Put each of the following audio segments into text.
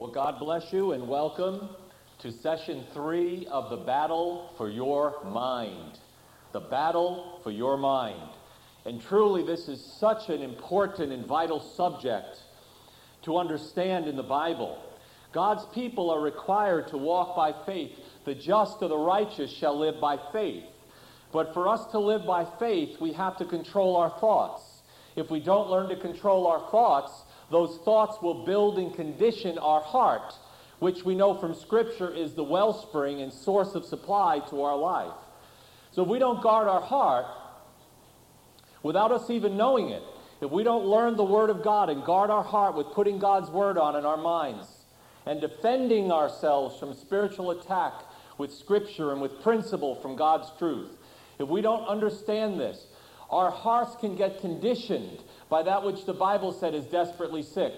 Well, God bless you and welcome to session 3 of the Battle for Your Mind. The Battle for Your Mind. And truly, this is such an important and vital subject to understand in the Bible. God's people are required to walk by faith. The just or the righteous shall live by faith. But for us to live by faith, we have to control our thoughts. If we don't learn to control our thoughts, those thoughts will build and condition our heart, which we know from Scripture is the wellspring and source of supply to our life. So if we don't guard our heart, without us even knowing it, if we don't learn the Word of God and guard our heart with putting God's Word on in our minds and defending ourselves from spiritual attack with Scripture and with principle from God's truth, if we don't understand this, our hearts can get conditioned by that which the Bible said is desperately sick,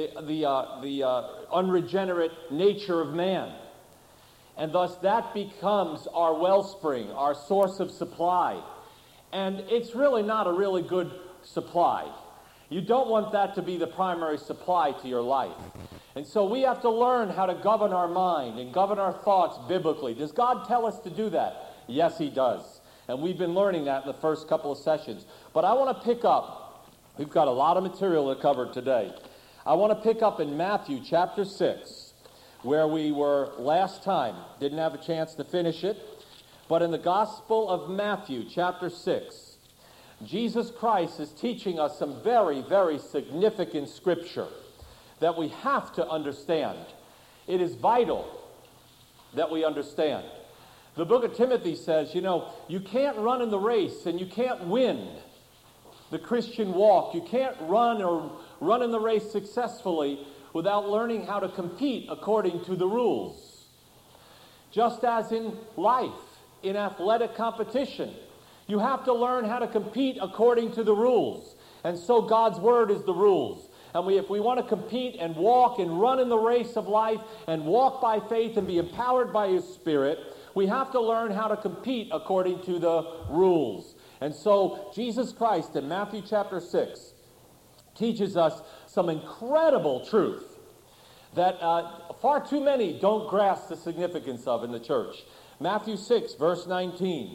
the unregenerate nature of man. And thus that becomes our wellspring, our source of supply. And it's really not a really good supply. You don't want that to be the primary supply to your life. And so we have to learn how to govern our mind and govern our thoughts biblically. Does God tell us to do that? Yes, He does. And we've been learning that in the first couple of sessions. But I want to pick up, we've got a lot of material to cover today. I want to pick up in Matthew chapter 6, where we were last time. Didn't have a chance to finish it. But in the Gospel of Matthew chapter 6, Jesus Christ is teaching us some very, very significant scripture that we have to understand. It is vital that we understand. The book of Timothy says, you can't run in the race and you can't win the Christian walk. You can't run in the race successfully without learning how to compete according to the rules. Just as in life, in athletic competition, you have to learn how to compete according to the rules. And so God's Word is the rules. And if we want to compete and walk and run in the race of life and walk by faith and be empowered by His Spirit, we have to learn how to compete according to the rules. And so Jesus Christ in Matthew chapter 6 teaches us some incredible truth that far too many don't grasp the significance of in the church. Matthew 6, verse 19.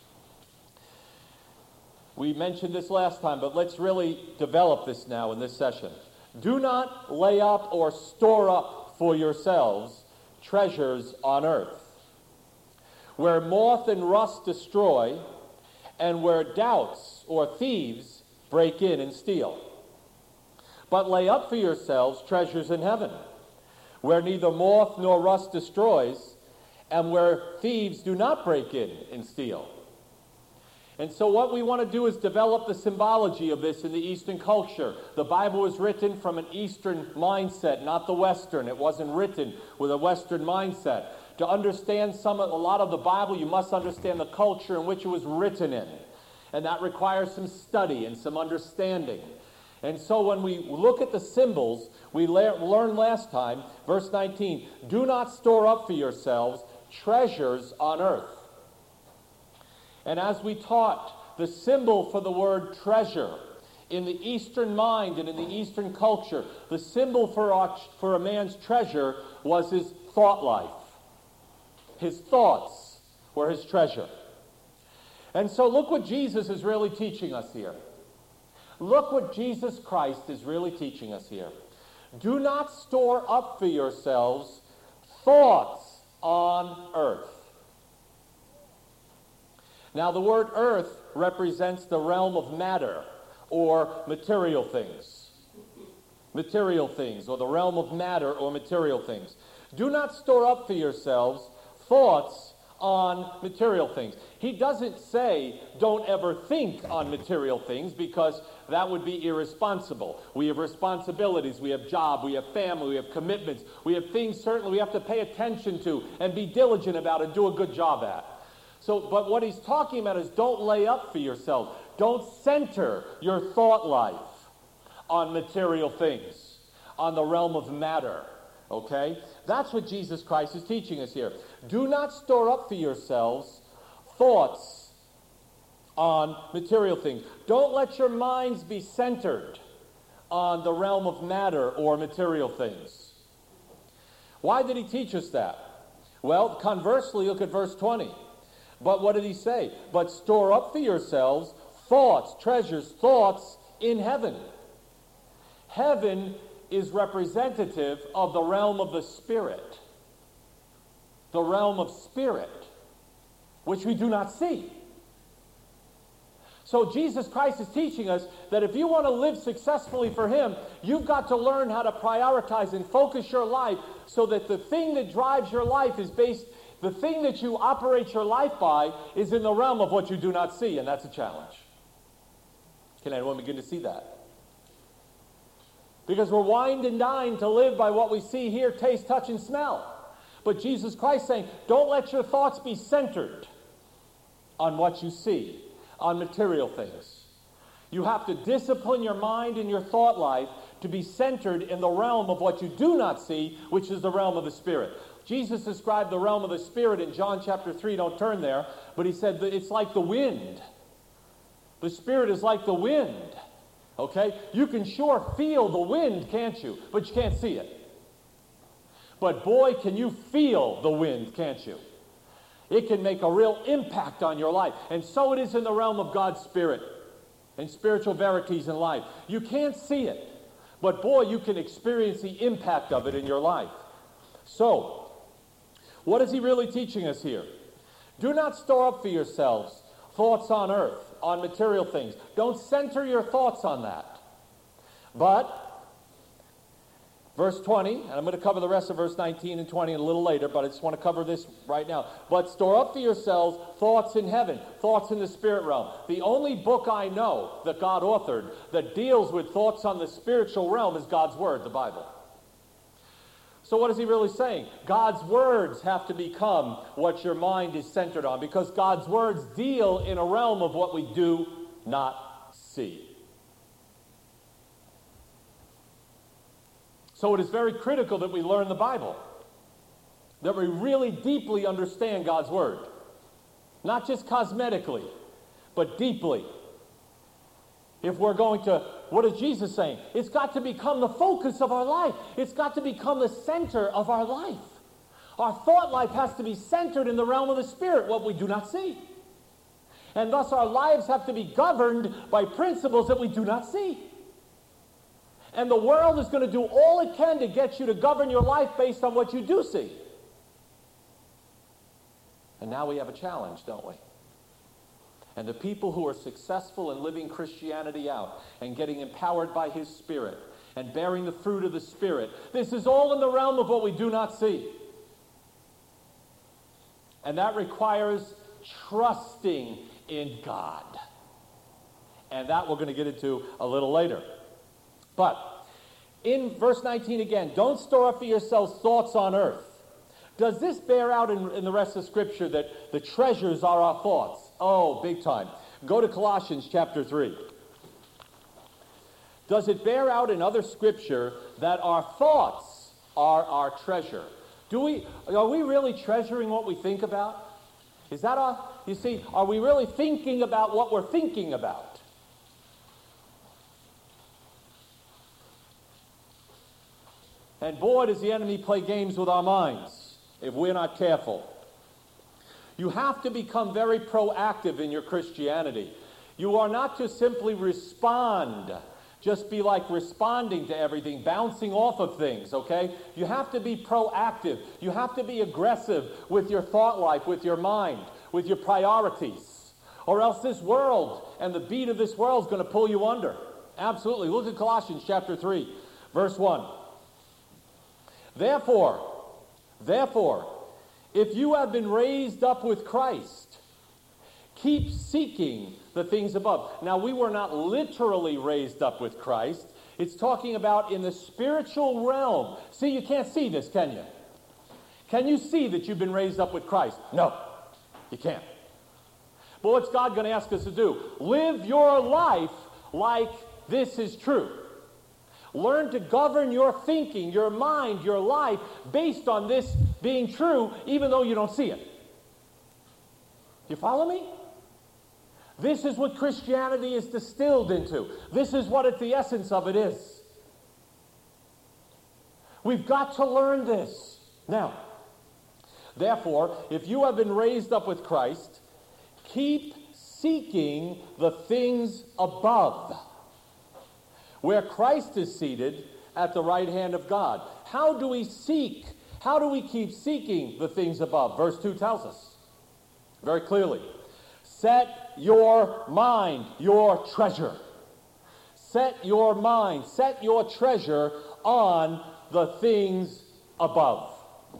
We mentioned this last time, but let's really develop this now in this session. Do not lay up or store up for yourselves treasures on earth, where moth and rust destroy, and where doubts or thieves break in and steal. But lay up for yourselves treasures in heaven, where neither moth nor rust destroys, and where thieves do not break in and steal. And so what we want to do is develop the symbology of this in the Eastern culture. The Bible was written from an Eastern mindset, not the Western. It wasn't written with a Western mindset. To understand a lot of the Bible, you must understand the culture in which it was written in. And that requires some study and some understanding. And so when we look at the symbols, we learned last time, verse 19, do not store up for yourselves treasures on earth. And as we taught, the symbol for the word treasure in the Eastern mind and in the Eastern culture, the symbol for a man's treasure was his thought life. His thoughts were his treasure. And so look what Jesus is really teaching us here. Look what Jesus Christ is really teaching us here. Do not store up for yourselves thoughts on earth. Now the word earth represents the realm of matter or material things. Material things, or the realm of matter or material things. Do not store up for yourselves thoughts on material things. He doesn't say don't ever think on material things, because that would be irresponsible. We have responsibilities, we have job, we have family, we have commitments, we have things certainly we have to pay attention to and be diligent about and do a good job at. But what he's talking about is don't lay up for yourself. Don't center your thought life on material things, on the realm of matter. Okay? That's what Jesus Christ is teaching us here. Do not store up for yourselves thoughts on material things. Don't let your minds be centered on the realm of matter or material things. Why did he teach us that? Well, conversely, look at verse 20. But what did he say? But store up for yourselves thoughts, treasures, thoughts in heaven. Heaven is representative of the realm of the Spirit. The realm of spirit, which we do not see. So Jesus Christ is teaching us that if you want to live successfully for him, you've got to learn how to prioritize and focus your life so that the thing that drives your life is based, the thing that you operate your life by is in the realm of what you do not see, and that's a challenge. Can anyone begin to see that? Because we're wined and dined to live by what we see, hear, taste, touch, and smell. But Jesus Christ saying, don't let your thoughts be centered on what you see, on material things. You have to discipline your mind and your thought life to be centered in the realm of what you do not see, which is the realm of the Spirit. Jesus described the realm of the Spirit in John chapter 3. Don't turn there. But he said that it's like the wind. The Spirit is like the wind. Okay? You can sure feel the wind, can't you? But you can't see it. But boy, can you feel the wind, can't you? It can make a real impact on your life. And so it is in the realm of God's Spirit and spiritual verities in life. You can't see it, but boy, you can experience the impact of it in your life. So, what is he really teaching us here? Do not store up for yourselves thoughts on earth, on material things. Don't center your thoughts on that. But verse 20, and I'm going to cover the rest of verse 19 and 20 a little later, but I just want to cover this right now. But store up for yourselves thoughts in heaven, thoughts in the spirit realm. The only book I know that God authored that deals with thoughts on the spiritual realm is God's Word, the Bible. So what is he really saying? God's words have to become what your mind is centered on, because God's words deal in a realm of what we do not see. So it is very critical that we learn the Bible, that we really deeply understand God's Word. Not just cosmetically, but deeply. If we're going to, what is Jesus saying? It's got to become the focus of our life. It's got to become the center of our life. Our thought life has to be centered in the realm of the Spirit, what we do not see. And thus our lives have to be governed by principles that we do not see. And the world is going to do all it can to get you to govern your life based on what you do see. And now we have a challenge, don't we? And the people who are successful in living Christianity out and getting empowered by His Spirit and bearing the fruit of the Spirit, this is all in the realm of what we do not see. And that requires trusting in God. And that we're going to get into a little later. But in verse 19 again, don't store up for yourselves thoughts on earth. Does this bear out in the rest of Scripture that the treasures are our thoughts? Oh, big time. Go to Colossians chapter 3. Does it bear out in other Scripture that our thoughts are our treasure? Are we really treasuring what we think about? Is that you see, are we really thinking about what we're thinking about? And boy, does the enemy play games with our minds if we're not careful. You have to become very proactive in your Christianity. You are not to simply respond, just be like responding to everything, bouncing off of things, okay? You have to be proactive. You have to be aggressive with your thought life, with your mind, with your priorities. Or else this world and the beat of this world is going to pull you under. Absolutely. Look at Colossians chapter 3, verse 1. Therefore, if you have been raised up with Christ, keep seeking the things above. Now, we were not literally raised up with Christ. It's talking about in the spiritual realm. See, you can't see this, can you? Can you see that you've been raised up with Christ? No, you can't. But what's God going to ask us to do? Live your life like this is true. Learn to govern your thinking, your mind, your life based on this being true, even though you don't see it. You follow me? This is what Christianity is distilled into. This is what the essence of it is. We've got to learn this. Now, therefore, if you have been raised up with Christ, keep seeking the things above, where Christ is seated at the right hand of God. How do we seek? How do we keep seeking the things above? Verse 2 tells us very clearly. Set your mind, your treasure. Set your mind, set your treasure on the things above.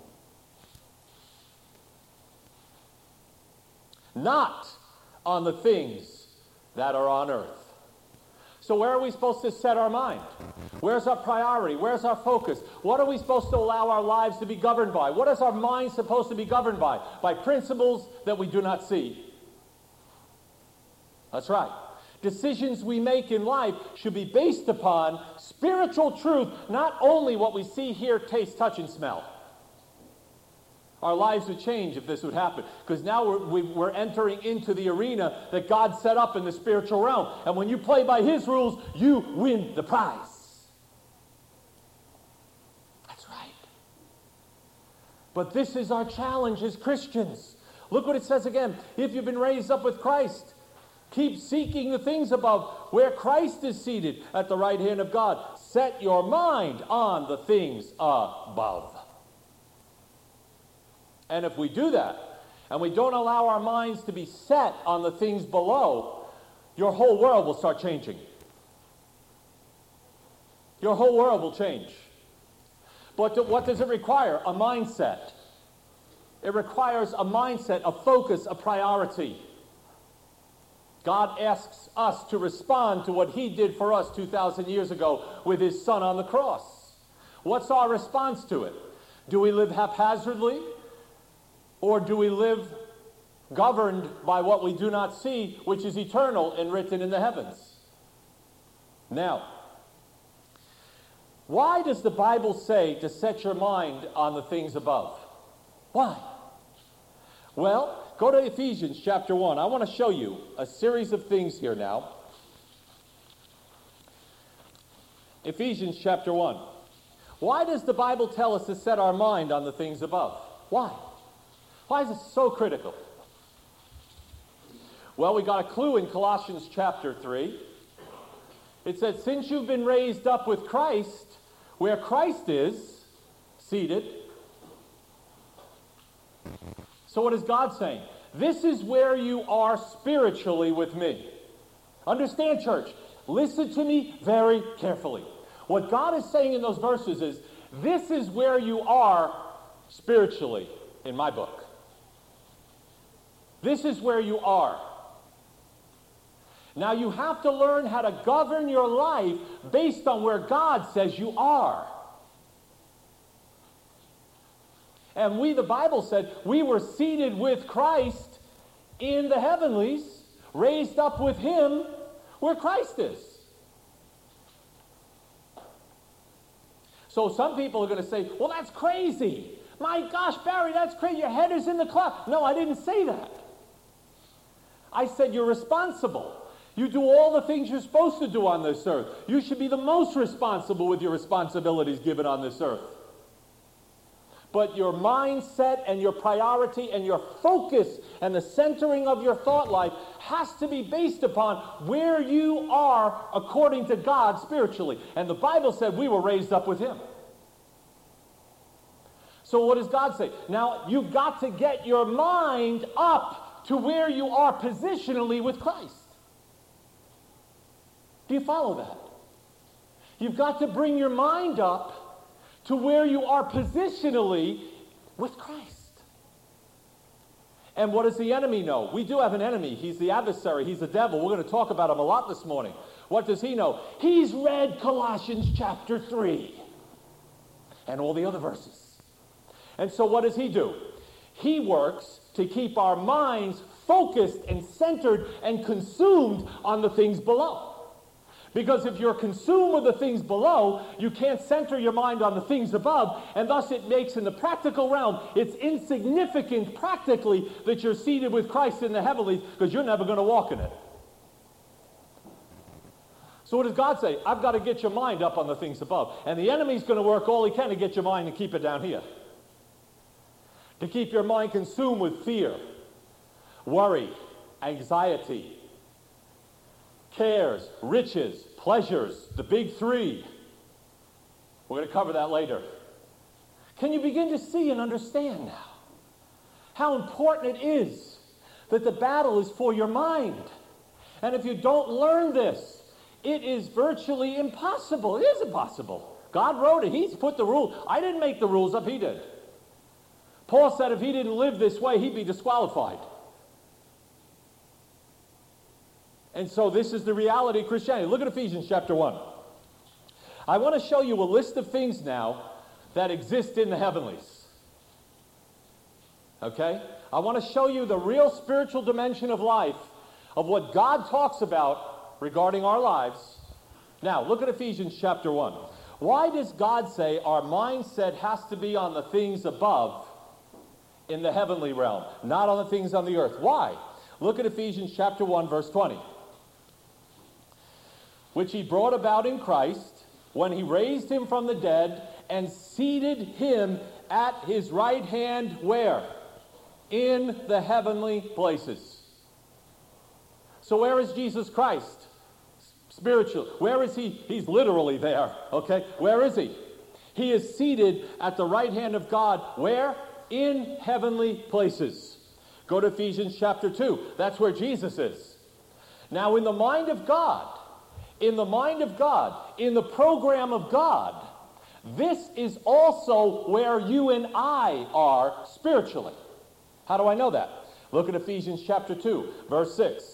Not on the things that are on earth. So where are we supposed to set our mind? Where's our priority? Where's our focus? What are we supposed to allow our lives to be governed by? What is our mind supposed to be governed by? By principles that we do not see. That's right. Decisions we make in life should be based upon spiritual truth, not only what we see, hear, taste, touch, and smell. Our lives would change if this would happen, because now we're entering into the arena that God set up in the spiritual realm. And when you play by His rules, you win the prize. That's right. But this is our challenge as Christians. Look what it says again. If you've been raised up with Christ, keep seeking the things above, where Christ is seated at the right hand of God. Set your mind on the things above. And if we do that, and we don't allow our minds to be set on the things below, your whole world will start changing. Your whole world will change. But what does it require? A mindset. It requires a mindset, a focus, a priority. God asks us to respond to what He did for us 2,000 years ago with His Son on the cross. What's our response to it? Do we live haphazardly? Or do we live governed by what we do not see, which is eternal and written in the heavens? Now, why does the Bible say to set your mind on the things above? Why? Well, go to Ephesians chapter 1. I want to show you a series of things here now. Ephesians chapter 1. Why does the Bible tell us to set our mind on the things above? Why? Why is it so critical? Well, we got a clue in Colossians chapter 3. It said, since you've been raised up with Christ, where Christ is seated. So what is God saying? This is where you are spiritually with me. Understand, church. Listen to me very carefully. What God is saying in those verses is, this is where you are spiritually in my book. This is where you are. Now you have to learn how to govern your life based on where God says you are. And the Bible said, we were seated with Christ in the heavenlies, raised up with Him where Christ is. So some people are going to say, well, that's crazy. My gosh, Barry, that's crazy. Your head is in the cloud. No, I didn't say that. I said you're responsible. You do all the things you're supposed to do on this earth. You should be the most responsible with your responsibilities given on this earth. But your mindset and your priority and your focus and the centering of your thought life has to be based upon where you are according to God spiritually. And the Bible said we were raised up with Him. So what does God say? Now, you've got to get your mind up to where you are positionally with Christ. Do you follow that? You've got to bring your mind up to where you are positionally with Christ. And what does the enemy know? We do have an enemy. He's the adversary. He's the devil. We're going to talk about him a lot this morning. What does he know? He's read Colossians chapter 3 and all the other verses. And so what does he do? He works to keep our minds focused and centered and consumed on the things below. Because if you're consumed with the things below, you can't center your mind on the things above, and thus it makes in the practical realm, it's insignificant practically that you're seated with Christ in the heavenlies, because you're never going to walk in it. So what does God say? I've got to get your mind up on the things above. And the enemy's going to work all he can to get your mind and keep it down here. to keep your mind consumed with fear, worry, anxiety, cares, riches, pleasures, the big three. We're going to cover that later. Can you begin to see and understand now how important it is that the battle is for your mind? And if you don't learn this, it is virtually impossible. It is impossible. God wrote it. He's put the rule. I didn't make the rules up. He did. Paul said if he didn't live this way, he'd be disqualified. And so this is the reality of Christianity. Look at Ephesians chapter 1. I want to show you a list of things now that exist in the heavenlies. Okay? I want to show you the real spiritual dimension of life, of what God talks about regarding our lives. Now, look at Ephesians chapter 1. Why does God say our mindset has to be on the things above in the heavenly realm, not on the things on the earth? Why? Look at Ephesians chapter 1, verse 20. Which he brought about in Christ, when he raised him from the dead and seated him at his right hand, where? In the heavenly places. So where is Jesus Christ? Spiritual. Where is he? He's literally there. Okay? Where is he? He is seated at the right hand of God. Where? In heavenly places. Go to Ephesians chapter 2. That's where Jesus is. Now in the mind of God, in the program of God, this is also where you and I are spiritually. How do I know that? Look at Ephesians chapter 2, verse 6.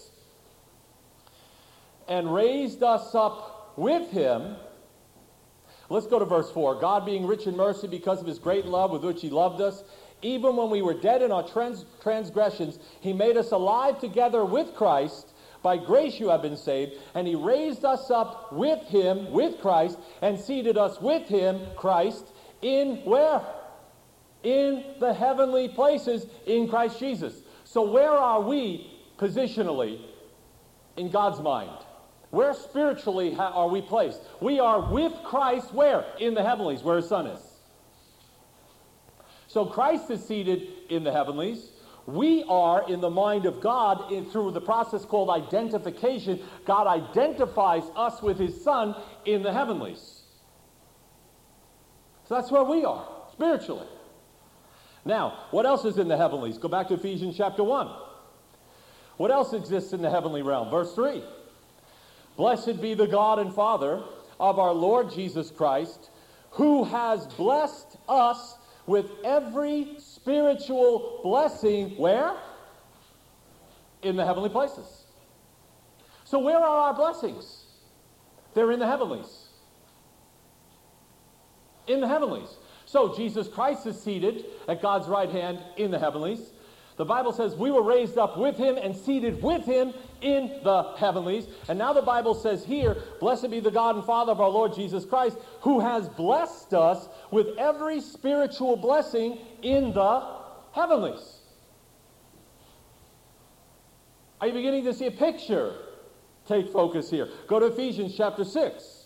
And raised us up with him. Let's go to verse 4. God being rich in mercy because of his great love with which he loved us, even when we were dead in our transgressions, he made us alive together with Christ. By grace you have been saved. And he raised us up with him, with Christ, and seated us with him, Christ, in where? In the heavenly places in Christ Jesus. So where are we positionally in God's mind? Where spiritually are we placed? We are with Christ where? In the heavenlies, where his Son is. So Christ is seated in the heavenlies. We are in the mind of God through the process called identification. God identifies us with his Son in the heavenlies. So that's where we are, spiritually. Now, what else is in the heavenlies? Go back to Ephesians chapter 1. What else exists in the heavenly realm? Verse 3. Blessed be the God and Father of our Lord Jesus Christ, who has blessed us with every spiritual blessing, where? In the heavenly places. So where are our blessings? They're in the heavenlies. In the heavenlies. So Jesus Christ is seated at God's right hand in the heavenlies. The Bible says we were raised up with him and seated with him in the heavenlies. And now the Bible says here, blessed be the God and Father of our Lord Jesus Christ, who has blessed us with every spiritual blessing in the heavenlies. Are you beginning to see a picture? Take focus here. Go to Ephesians chapter 6.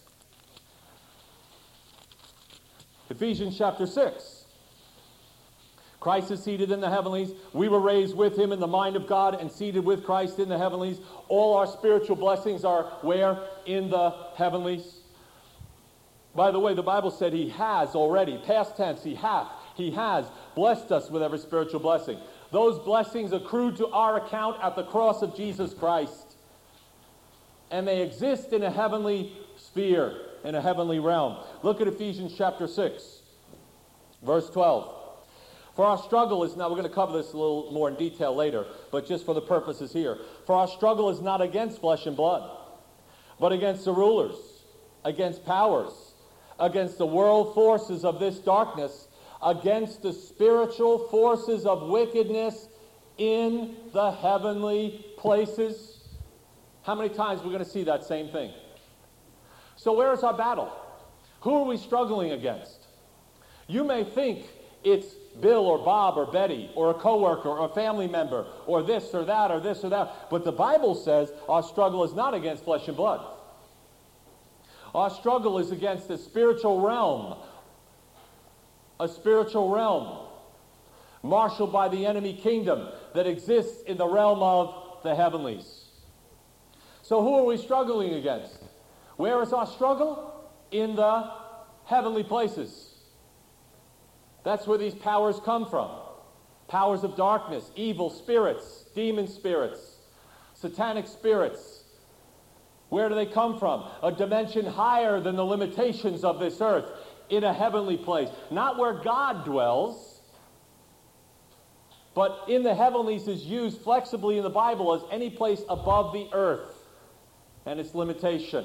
Ephesians chapter 6. Christ is seated in the heavenlies. We were raised with him in the mind of God and seated with Christ in the heavenlies. All our spiritual blessings are where? In the heavenlies. By the way, the Bible said he has already, past tense, he has blessed us with every spiritual blessing. Those blessings accrued to our account at the cross of Jesus Christ. And they exist in a heavenly sphere, in a heavenly realm. Look at Ephesians chapter 6, verse 12. For our struggle is, now we're going to cover this a little more in detail later, but just for the purposes here. For our struggle is not against flesh and blood, but against the rulers, against powers, against the world forces of this darkness, against the spiritual forces of wickedness in the heavenly places. How many times are we going to see that same thing? So where is our battle? Who are we struggling against? You may think it's Bill or Bob or Betty or a coworker or a family member or this or that or this or that. But the Bible says our struggle is not against flesh and blood. Our struggle is against the spiritual realm. A spiritual realm. marshaled by the enemy kingdom that exists in the realm of the heavenlies. So who are we struggling against? Where is our struggle? In the heavenly places. That's where these powers come from. Powers of darkness, evil spirits, demon spirits, satanic spirits. Where do they come from? A dimension higher than the limitations of this earth, in a heavenly place. Not where God dwells, but in the heavenlies is used flexibly in the Bible as any place above the earth and its limitation.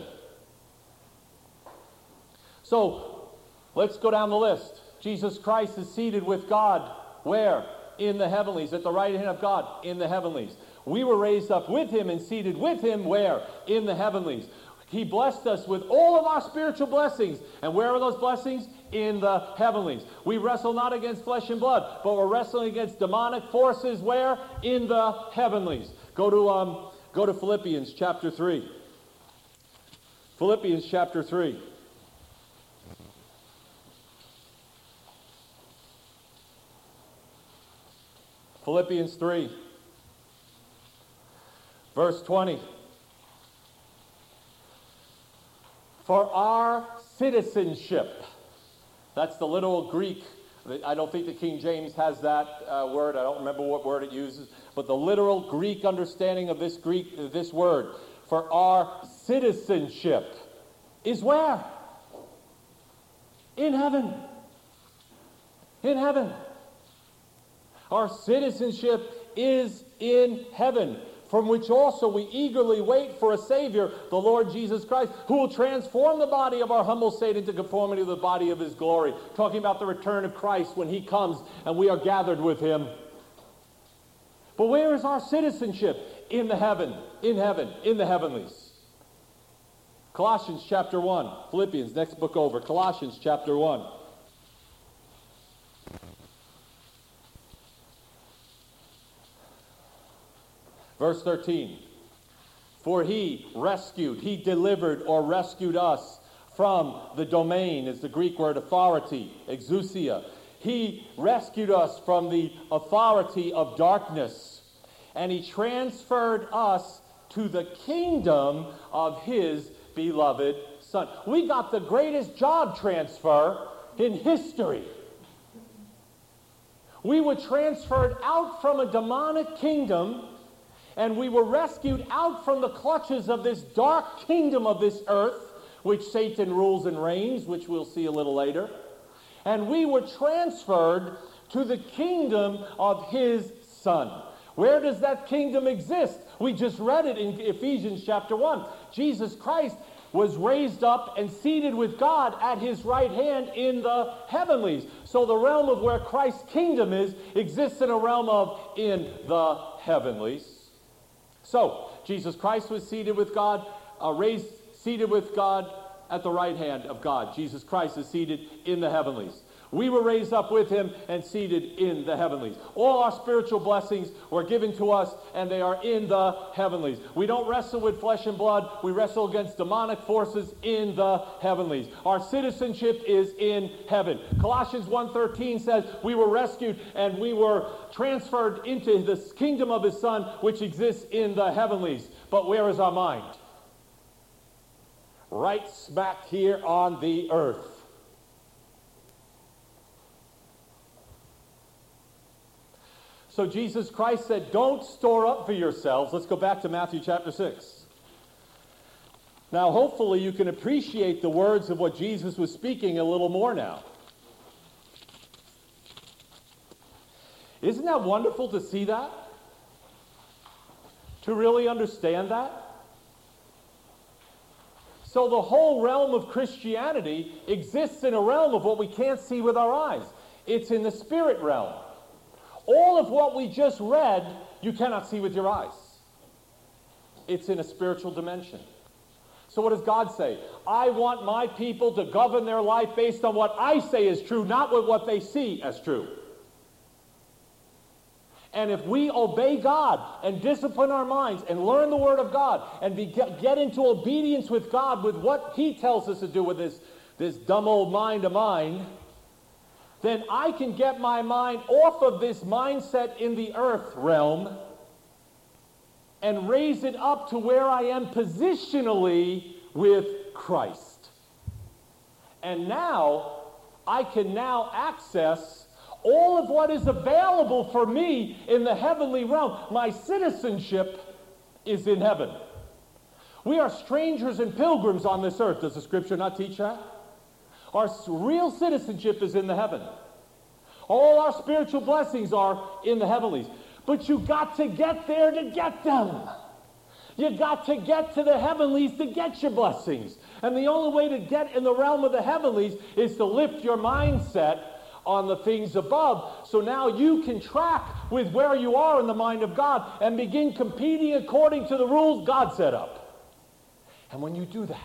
So, let's go down the list. Jesus Christ is seated with God. Where? In the heavenlies, at the right hand of God, in the heavenlies. We were raised up with him and seated with him. Where? In the heavenlies. He blessed us with all of our spiritual blessings. And where are those blessings? In the heavenlies. We wrestle not against flesh and blood, but we're wrestling against demonic forces. Where? In the heavenlies. Go to Philippians chapter 3. Philippians chapter 3. Philippians 3, verse 20. For our citizenship, that's the literal Greek. I don't think the King James has that word. I don't remember what word it uses. But the literal Greek understanding of this word, for our citizenship, is where? In heaven. In heaven. Our citizenship is in heaven, from which also we eagerly wait for a Savior, the Lord Jesus Christ, who will transform the body of our humble state into conformity to the body of his glory. Talking about the return of Christ when he comes and we are gathered with him. But where is our citizenship? In the heaven, in the heavenlies. Colossians chapter 1. Philippians, next book over. Colossians chapter 1. Verse 13, for he delivered or rescued us from the domain, is the Greek word authority, exousia. He rescued us from the authority of darkness, and he transferred us to the kingdom of his beloved Son. We got the greatest job transfer in history. We were transferred out from a demonic kingdom, and we were rescued out from the clutches of this dark kingdom of this earth, which Satan rules and reigns, which we'll see a little later. And we were transferred to the kingdom of his Son. Where does that kingdom exist? We just read it in Ephesians chapter 1. Jesus Christ was raised up and seated with God at his right hand in the heavenlies. So the realm of where Christ's kingdom exists in a realm of in the heavenlies. So, Jesus Christ was seated with God, seated with God at the right hand of God. Jesus Christ is seated in the heavenlies. We were raised up with him and seated in the heavenlies. All our spiritual blessings were given to us, and they are in the heavenlies. We don't wrestle with flesh and blood. We wrestle against demonic forces in the heavenlies. Our citizenship is in heaven. Colossians 1:13 says we were rescued and we were transferred into the kingdom of his Son, which exists in the heavenlies. But where is our mind? Right smack here on the earth. So Jesus Christ said, don't store up for yourselves. Let's go back to Matthew chapter 6. Now, hopefully you can appreciate the words of what Jesus was speaking a little more now. Isn't that wonderful to see that? To really understand that? So the whole realm of Christianity exists in a realm of what we can't see with our eyes. It's in the spirit realm. All of what we just read, you cannot see with your eyes. It's in a spiritual dimension. So what does God say? I want my people to govern their life based on what I say is true, not with what they see as true. And if we obey God and discipline our minds and learn the Word of God and get into obedience with God with what he tells us to do with this dumb old mind of mine, then I can get my mind off of this mindset in the earth realm and raise it up to where I am positionally with Christ. And now, I can now access all of what is available for me in the heavenly realm. My citizenship is in heaven. We are strangers and pilgrims on this earth. Does the scripture not teach that? Our real citizenship is in the heaven. All our spiritual blessings are in the heavenlies. But you got to get there to get them. You got to get to the heavenlies to get your blessings. And the only way to get in the realm of the heavenlies is to lift your mindset on the things above. So now you can track with where you are in the mind of God and begin competing according to the rules God set up. And when you do that,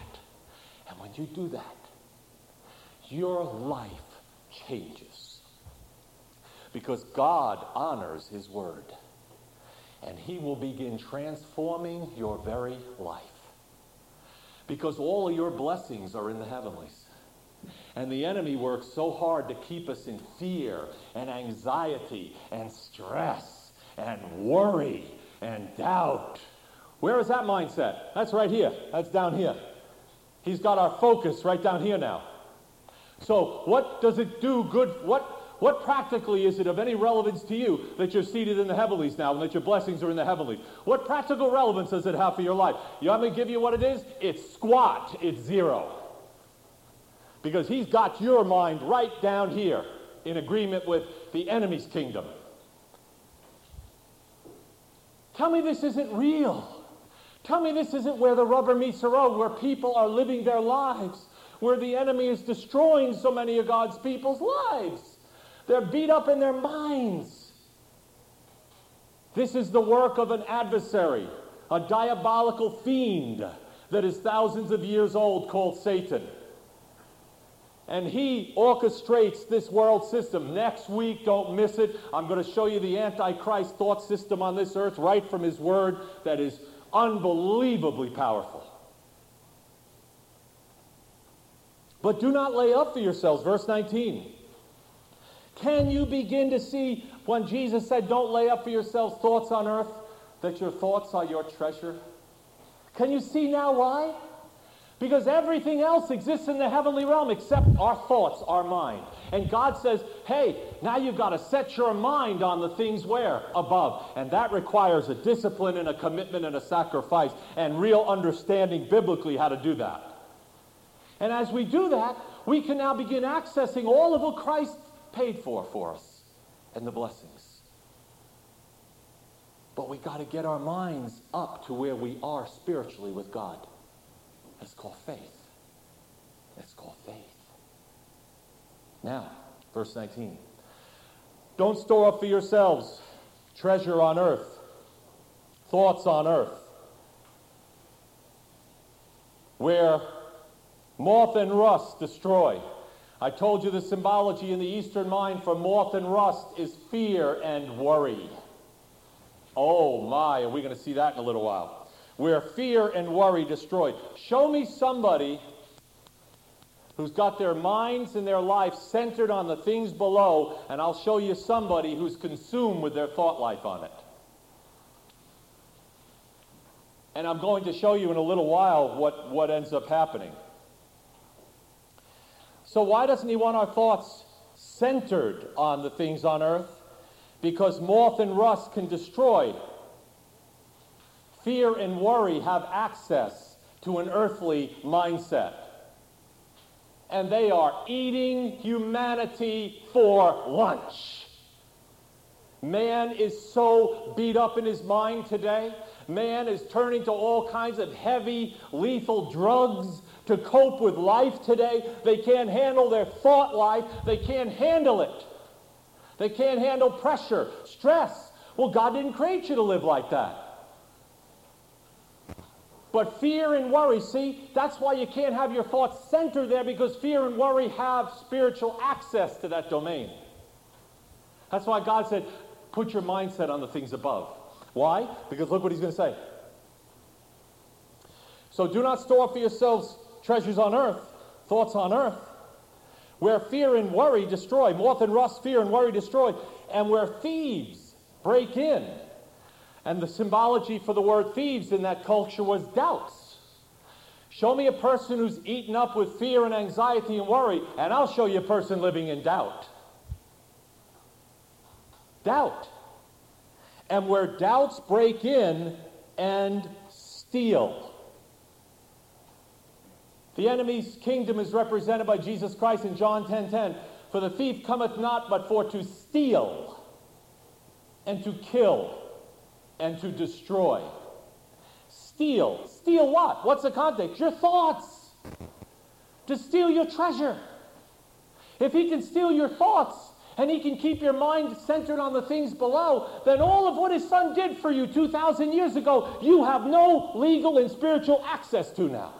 your life changes. Because God honors his word. And he will begin transforming your very life. Because all of your blessings are in the heavenlies. And the enemy works so hard to keep us in fear and anxiety and stress and worry and doubt. Where is that mindset? That's right here. That's down here. He's got our focus right down here now. So what does it do good? What practically is it of any relevance to you that you're seated in the heavenlies now and that your blessings are in the heavenlies? What practical relevance does it have for your life? You want me to give you what it is? It's squat. It's zero. Because he's got your mind right down here in agreement with the enemy's kingdom. Tell me this isn't real. Tell me this isn't where the rubber meets the road, where people are living their lives, where the enemy is destroying so many of God's people's lives. They're beat up in their minds. This is the work of an adversary, a diabolical fiend that is thousands of years old called Satan. And he orchestrates this world system. Next week, don't miss it. I'm going to show you the Antichrist thought system on this earth right from his word that is unbelievably powerful. But do not lay up for yourselves. Verse 19. Can you begin to see when Jesus said, don't lay up for yourselves thoughts on earth, that your thoughts are your treasure? Can you see now why? Because everything else exists in the heavenly realm except our thoughts, our mind. And God says, hey, now you've got to set your mind on the things where? Above. And that requires a discipline and a commitment and a sacrifice and real understanding biblically how to do that. And as we do that, we can now begin accessing all of what Christ paid for us and the blessings. But we got to get our minds up to where we are spiritually with God. It's called faith. It's called faith. Now, verse 19. Don't store up for yourselves treasure on earth, thoughts on earth, where moth and rust destroy. I told you the symbology in the Eastern mind for moth and rust is fear and worry. Oh my, are we going to see that in a little while? Where fear and worry destroy. Show me somebody who's got their minds and their life centered on the things below, and I'll show you somebody who's consumed with their thought life on it. And I'm going to show you in a little while what ends up happening. So why doesn't he want our thoughts centered on the things on earth? Because moth and rust can destroy. Fear and worry have access to an earthly mindset. And they are eating humanity for lunch. Man is so beat up in his mind today. Man is turning to all kinds of heavy, lethal drugs to cope with life today. They can't handle their thought life. They can't handle it. They can't handle pressure, stress. Well, God didn't create you to live like that. But fear and worry, see, that's why you can't have your thoughts centered there, because fear and worry have spiritual access to that domain. That's why God said, put your mindset on the things above. Why? Because look what he's going to say. So do not store up for yourselves treasures on earth, thoughts on earth, where fear and worry destroy, moth and rust, fear and worry destroy, and where thieves break in. And the symbology for the word thieves in that culture was doubts. Show me a person who's eaten up with fear and anxiety and worry, and I'll show you a person living in doubt. Doubt. And where doubts break in and steal. The enemy's kingdom is represented by Jesus Christ in John 10:10. For the thief cometh not but for to steal and to kill and to destroy. Steal. Steal what? What's the context? Your thoughts. To steal your treasure. If he can steal your thoughts and he can keep your mind centered on the things below, then all of what his son did for you 2,000 years ago, you have no legal and spiritual access to now.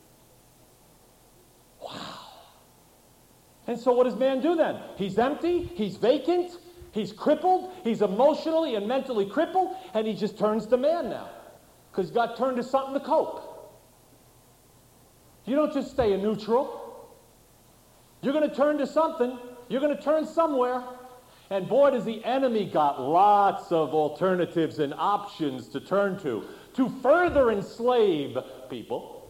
Wow. And so what does man do then? He's empty, he's vacant, he's crippled, he's emotionally and mentally crippled, and he just turns to man now. Because he got turned to something to cope. You don't just stay in neutral. You're going to turn to something. You're going to turn somewhere. And boy, does the enemy got lots of alternatives and options to turn to further enslave people.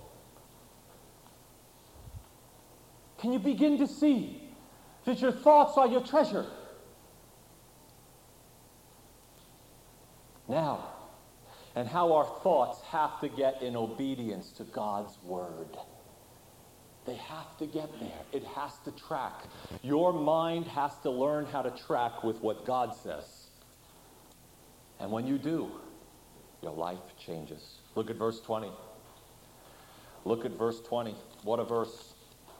Can you begin to see that your thoughts are your treasure? Now, and how our thoughts have to get in obedience to God's word. They have to get there. It has to track. Your mind has to learn how to track with what God says. And when you do, your life changes. Look at verse 20. Look at verse 20. What a verse.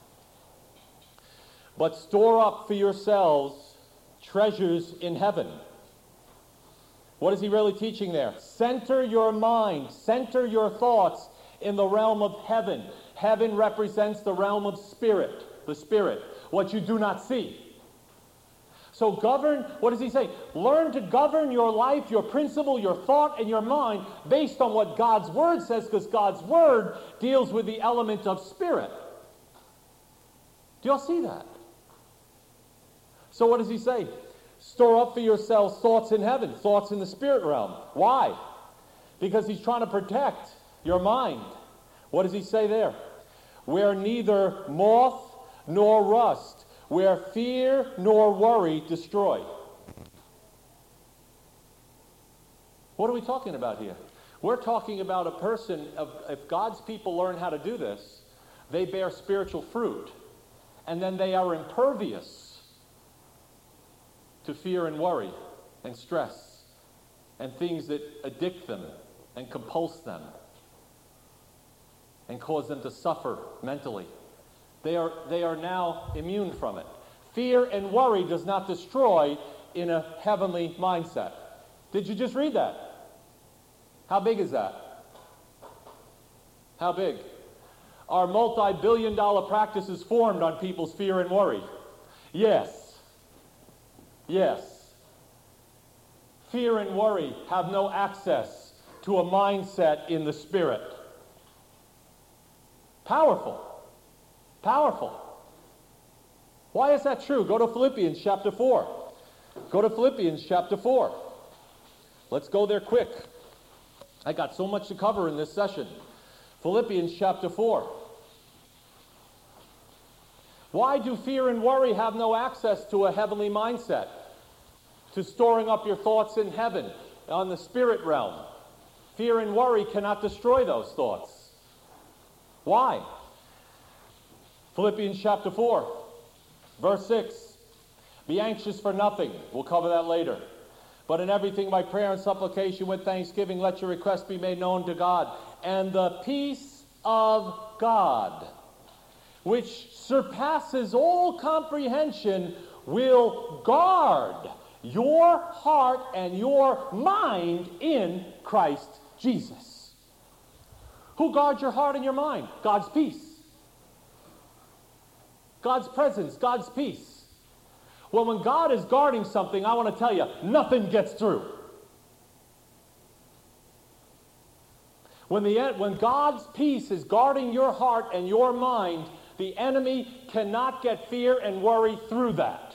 But store up for yourselves treasures in heaven. What is he really teaching there? Center your mind, center your thoughts in the realm of heaven. Heaven represents the realm of spirit, the spirit, what you do not see. So govern, what does he say? Learn to govern your life, your principle, your thought, and your mind based on what God's word says, because God's word deals with the element of spirit. Do y'all see that? So what does he say? Store up for yourselves thoughts in heaven, thoughts in the spirit realm. Why? Because he's trying to protect your mind. What does he say there? Where neither moth nor rust, where fear nor worry destroy. What are we talking about here? We're talking about a person, if God's people learn how to do this, they bear spiritual fruit. And then they are impervious to fear and worry and stress and things that addict them and compulse them and cause them to suffer mentally. They are now immune from it. Fear and worry does not destroy in a heavenly mindset. Did you just read that? How big is that? How big? Are multi-billion-dollar practices formed on people's fear and worry? Yes. Yes. Fear and worry have no access to a mindset in the spirit. Powerful. Powerful. Why is that true? Go to Philippians chapter 4. Go to Philippians chapter 4. Let's go there quick. I got so much to cover in this session. Philippians chapter 4. Why do fear and worry have no access to a heavenly mindset? To storing up your thoughts in heaven, on the spirit realm. Fear and worry cannot destroy those thoughts. Why? Philippians chapter 4, verse 6. Be anxious for nothing. We'll cover that later. But in everything by prayer and supplication with thanksgiving, let your requests be made known to God. And the peace of God, which surpasses all comprehension, will guard your heart and your mind in Christ Jesus. Who guards your heart and your mind? God's peace. God's presence, God's peace. Well, when God is guarding something, I want to tell you, nothing gets through. When God's peace is guarding your heart and your mind, The enemy cannot get fear and worry through that.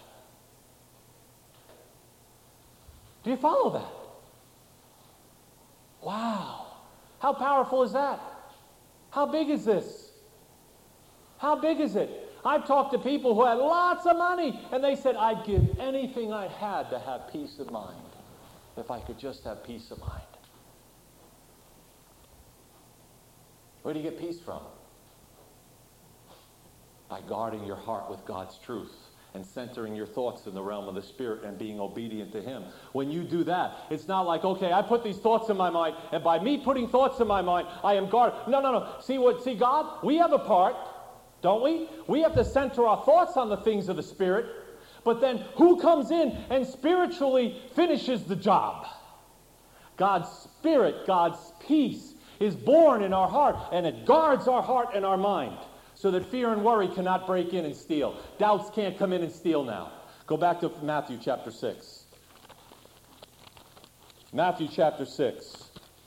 Do you follow that? Wow. How powerful is that? How big is this? How big is it? I've talked to people who had lots of money, and they said, I'd give anything I had to have peace of mind, if I could just have peace of mind. Where do you get peace from? By guarding your heart with God's truth and centering your thoughts in the realm of the Spirit and being obedient to Him. When you do that, it's not like, okay, I put these thoughts in my mind, and by me putting thoughts in my mind, I am guarded. No. See God? We have a part, don't we? We have to center our thoughts on the things of the Spirit, but then who comes in and spiritually finishes the job? God's Spirit, God's peace is born in our heart, and it guards our heart and our mind, so that fear and worry cannot break in and steal. Doubts can't come in and steal now. Go back to Matthew chapter 6. Matthew chapter 6.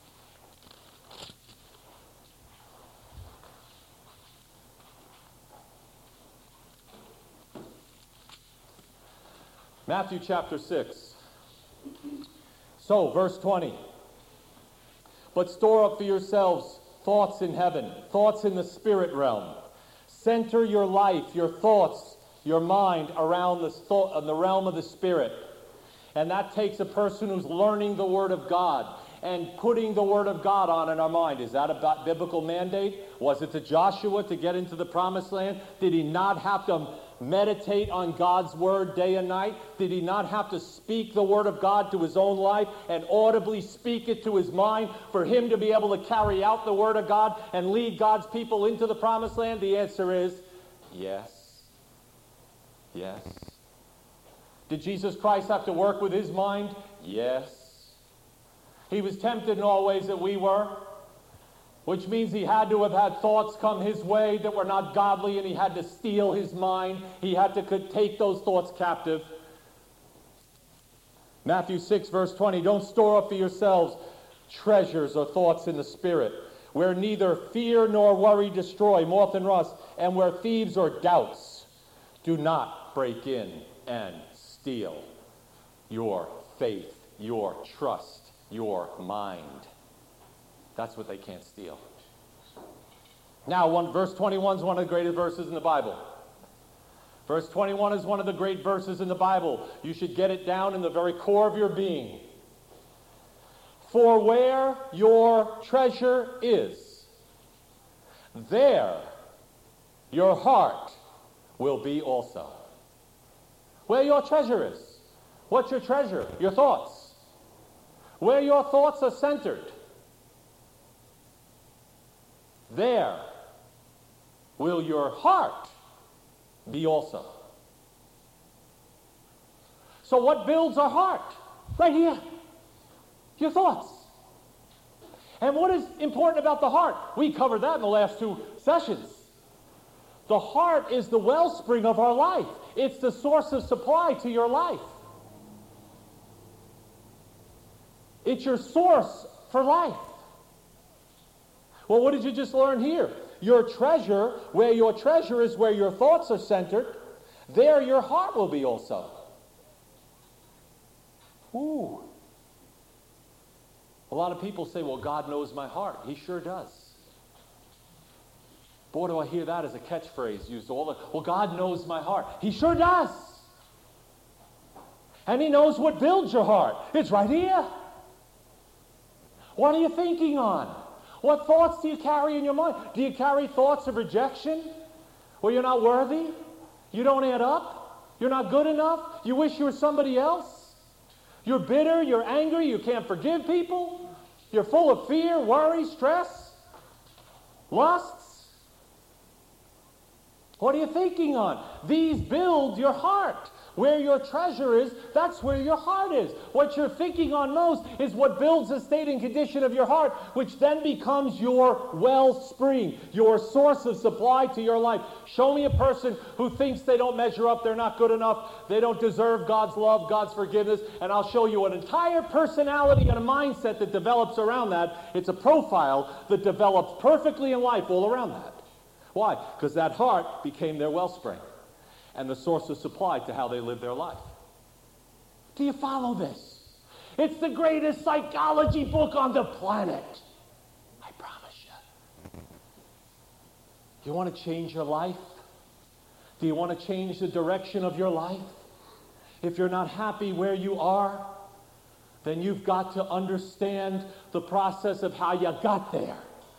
Matthew chapter 6. So, verse 20. But store up for yourselves thoughts in heaven, thoughts in the spirit realm. Center your life, your thoughts, your mind around the realm of the Spirit. And that takes a person who's learning the Word of God and putting the Word of God on in our mind. Is that a biblical mandate? Was it to Joshua to get into the Promised Land? Did he not have to meditate on God's Word day and night? Did he not have to speak the Word of God to his own life and audibly speak it to his mind for him to be able to carry out the Word of God and lead God's people into the Promised Land? The answer is yes. Yes. Did Jesus Christ have to work with his mind? Yes. He was tempted in all ways that we were, which means he had to have had thoughts come his way that were not godly, and he had to steel his mind. He had to take those thoughts captive. Matthew 6, verse 20, don't store up for yourselves treasures or thoughts in the Spirit, where neither fear nor worry destroy, moth and rust, and where thieves or doubts do not break in and steal your faith, your trust, your mind. That's what they can't steal. Now, verse 21 is one of the greatest verses in the Bible. Verse 21 is one of the great verses in the Bible. You should get it down in the very core of your being. For where your treasure is, there your heart will be also. Where your treasure is. What's your treasure? Your thoughts. Where your thoughts are centered, there will your heart be also. So what builds our heart? Right here. Your thoughts. And what is important about the heart? We covered that in the last 2 sessions. The heart is the wellspring of our life. It's the source of supply to your life. It's your source for life. Well, what did you just learn here? Your treasure, where your treasure is, where your thoughts are centered, there your heart will be also. Ooh. A lot of people say, well, God knows my heart. He sure does. Boy, do I hear that as a catchphrase used all the time. Well, God knows my heart. He sure does. And he knows what builds your heart. It's right here. What are you thinking on? What thoughts do you carry in your mind? Do you carry thoughts of rejection? Well, you're not worthy? You don't add up? You're not good enough? You wish you were somebody else? You're bitter, you're angry, you can't forgive people? You're full of fear, worry, stress, lusts? What are you thinking on? These build your heart. Where your treasure is, that's where your heart is. What you're thinking on most is what builds the state and condition of your heart, which then becomes your wellspring, your source of supply to your life. Show me a person who thinks they don't measure up, they're not good enough, they don't deserve God's love, God's forgiveness, and I'll show you an entire personality and a mindset that develops around that. It's a profile that develops perfectly in life all around that. Why? Because that heart became their wellspring and the source of supply to how they live their life. Do you follow this? It's the greatest psychology book on the planet. I promise you. You want to change your life? Do you want to change the direction of your life? If you're not happy where you are, then you've got to understand the process of how you got there.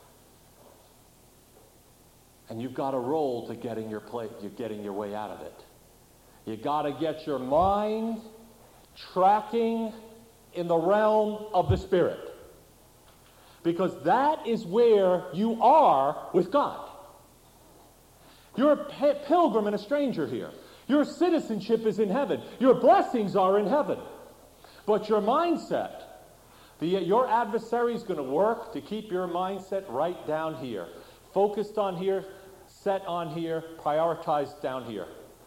And you've got a role to getting your way out of it. You got to get your mind tracking in the realm of the Spirit. Because that is where you are with God. You're a pilgrim and a stranger here. Your citizenship is in heaven. Your blessings are in heaven. But your mindset, your adversary is going to work to keep your mindset right down here. Focused on here, set on here, prioritized down here.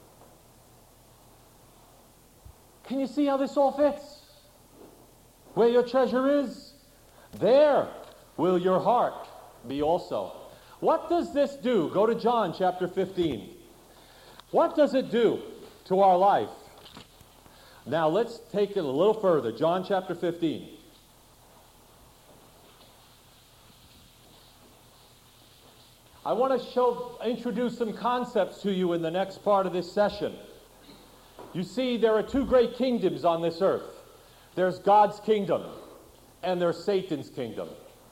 Can you see how this all fits? Where your treasure is, there will your heart be also. What does this do? Go to John chapter 15. What does it do to our life? Now let's take it a little further. John chapter 15. I want to introduce some concepts to you in the next part of this session. You see, there are two great kingdoms on this earth. There's God's kingdom and there's Satan's kingdom.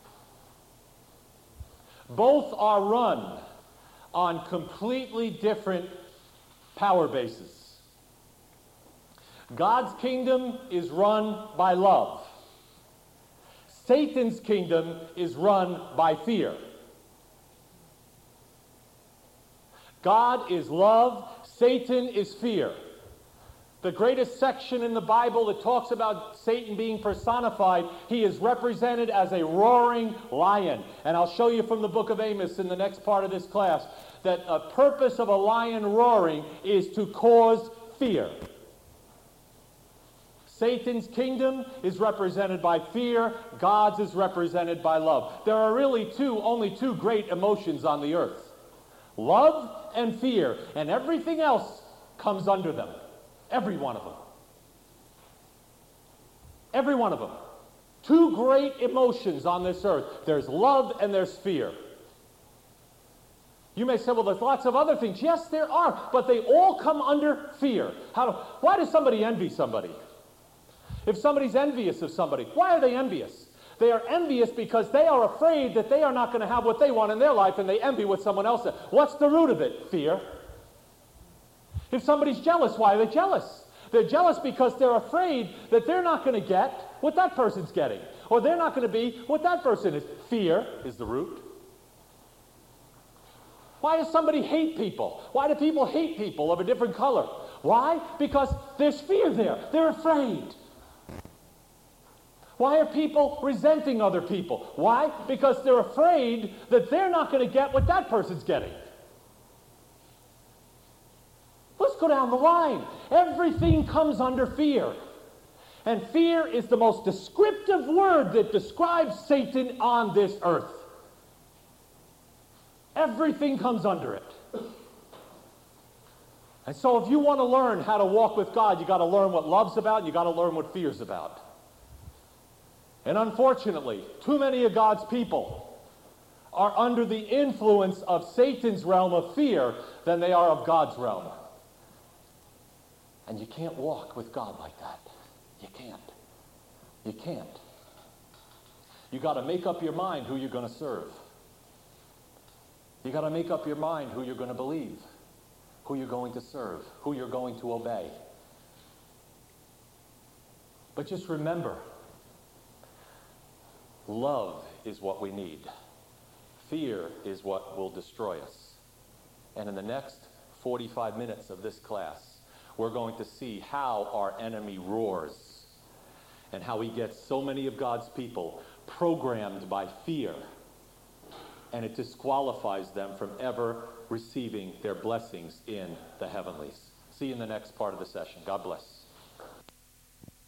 Both are run on completely different power bases. God's kingdom is run by love. Satan's kingdom is run by fear. God is love, Satan is fear. The greatest section in the Bible that talks about Satan being personified, he is represented as a roaring lion. And I'll show you from the book of Amos in the next part of this class that a purpose of a lion roaring is to cause fear. Satan's kingdom is represented by fear. God's is represented by love. There are really only two great emotions on the earth. Love and fear. And everything else comes under them. Every one of them. Every one of them. Two great emotions on this earth. There's love and there's fear. You may say, well, there's lots of other things. Yes, there are, but they all come under fear. Why does somebody envy somebody? If somebody's envious of somebody, why are they envious? They are envious because they are afraid that they are not going to have what they want in their life, and they envy what someone else has. What's the root of it? Fear. If somebody's jealous, why are they jealous? They're jealous because they're afraid that they're not going to get what that person's getting, or they're not going to be what that person is. Fear is the root. Why does somebody hate people? Why do people hate people of a different color? Why? Because there's fear there. They're afraid. Why are people resenting other people? Why? Because they're afraid that they're not going to get what that person's getting. Let's go down the line. Everything comes under fear. And fear is the most descriptive word that describes Satan on this earth. Everything comes under it. And so if you want to learn how to walk with God, you got to learn what love's about, you got to learn what fear's about. And unfortunately, too many of God's people are under the influence of Satan's realm of fear than they are of God's realm. And you can't walk with God like that. You can't. You can't. You got to make up your mind who you're going to serve. You got to make up your mind who you're going to believe, who you're going to serve, who you're going to obey. But just remember, love is what we need. Fear is what will destroy us. And in the next 45 minutes of this class, we're going to see how our enemy roars and how he gets so many of God's people programmed by fear, and it disqualifies them from ever receiving their blessings in the heavenlies. See you in the next part of the session. God bless.